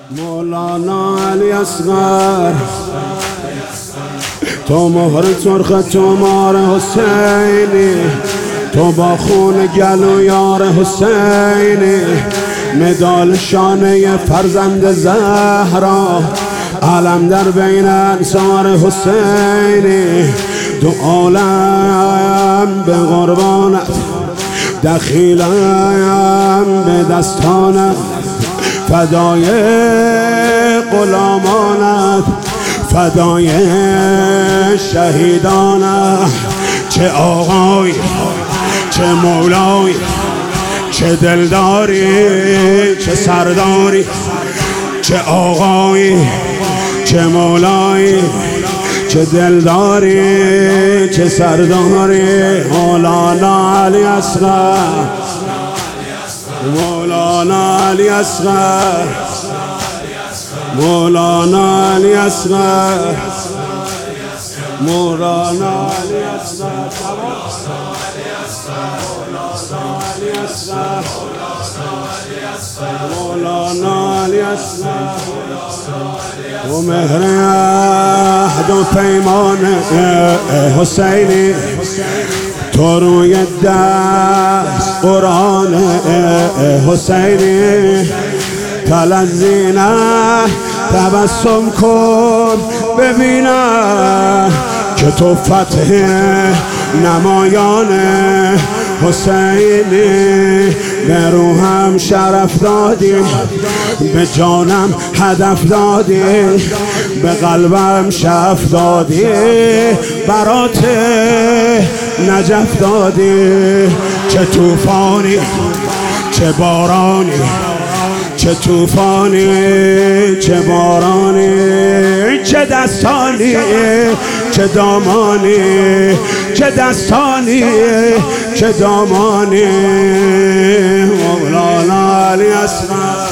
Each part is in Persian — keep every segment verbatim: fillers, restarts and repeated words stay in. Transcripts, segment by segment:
مولانا علی اصغر تو مهر سرخ تو مار حسینی، تو با خون گلو یار حسینی، مدال شانه فرزند زهرا، علم در بین انصار حسینی، دو عالم به قربانت، دخیلم به دستانت، فدای غلامانت، فدای شهیدانت. چه آقای، چه مولای، چه دلداری، چه سرداری، چه آقای، چه مولای، چه دلداری، چه سرداری. مولانا علی اصغر، مولانا علی اصغر، مولانا علی اصغر، مولانا علی اصغر، مولانا علی اصغر. و مهر عهد و پیمان حسینی، تو روی دست قرآن حسینی، تلزینه تبسم کن ببینم که تو فتح نمایان حسینی. به روحم شرف دادی، به جانم هدف دادی، به قلبم شف دادی، برات نجف دادی. چه توفانی، چه بارانی، چه توفانی، چه بارانی، چه دستانی، چه دامانی، چه دستانی، چه دامانی. مولانا علی اصغر،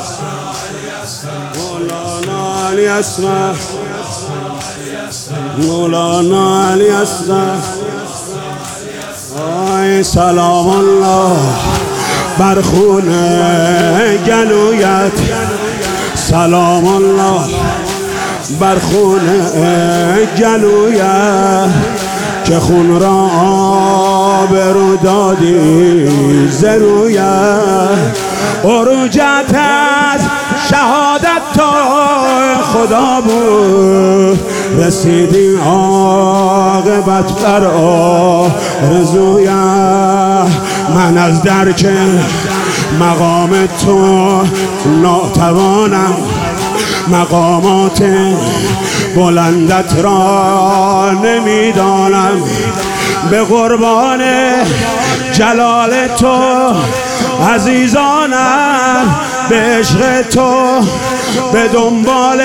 مولانا علی اصغر، مولانا علی اصغر. آی سلام الله بر خون گلویت، سلام الله بر خون گلویت، که خون را آبرو دادی زرویت. عروجت از شهادت تا خدا بود، رسیدی عاقبت بر آرزویت. من از درک مقام تو ناتوانم، مقامات بلندت را نمیدانم. به قربان جلال تو عزیزانم، به عشق تو به دنبال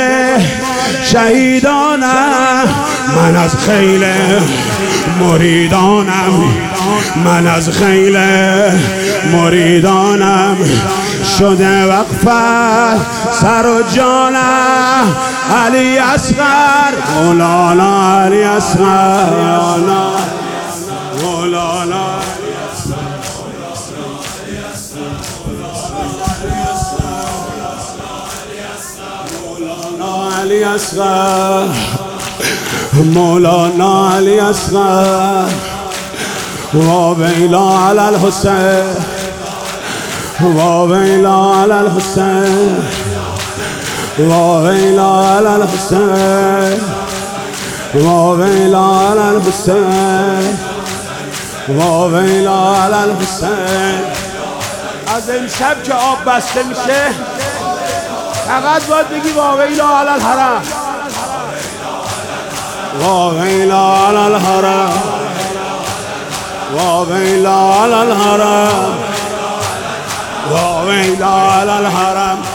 شهیدانم. من از خیل مریدانم، من از خیل مریدانم، شده وقفت سر و جانم. علی اصغر، مولانا علی اصغر، مولانا علی اصغر، مولانا علی اصغر. و ویلا علی الحسین، و ویلا علی الحسین، و ویلا علی الحسین، و ویلا علی الحسین، و ویلا علی الحسین. از امشب که آب بسته میشه فقط باید بگی و ویلا علی الحرم، و ویلا علی الحرم، و ویلا علی الحرم، و ویلا علی الحرم.